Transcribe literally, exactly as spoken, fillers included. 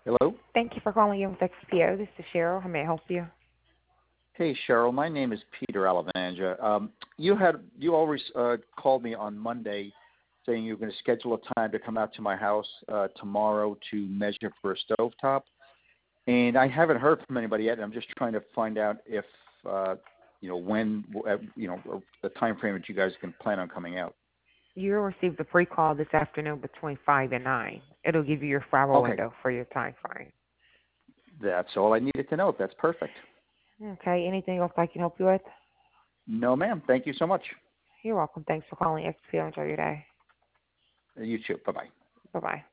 Hello? Thank you for calling in with X P O. This is Cheryl. How may I help you? Hey, Cheryl. My name is Peter Alavanja. Um, you had you always uh, called me on Monday saying you were going to schedule a time to come out to my house uh, tomorrow to measure for a stovetop. And I haven't heard from anybody yet. And I'm just trying to find out if, uh, you know, when, uh, you know, the time frame that you guys can plan on coming out. You'll receive the pre-call this afternoon between five and nine. It'll give you your five-hour Okay. window for your time frame. That's all I needed to know. That's perfect. Okay. Anything else I can help you with? No, ma'am. Thank you so much. You're welcome. Thanks for calling X P O. Enjoy your day. You too. Bye-bye. Bye-bye.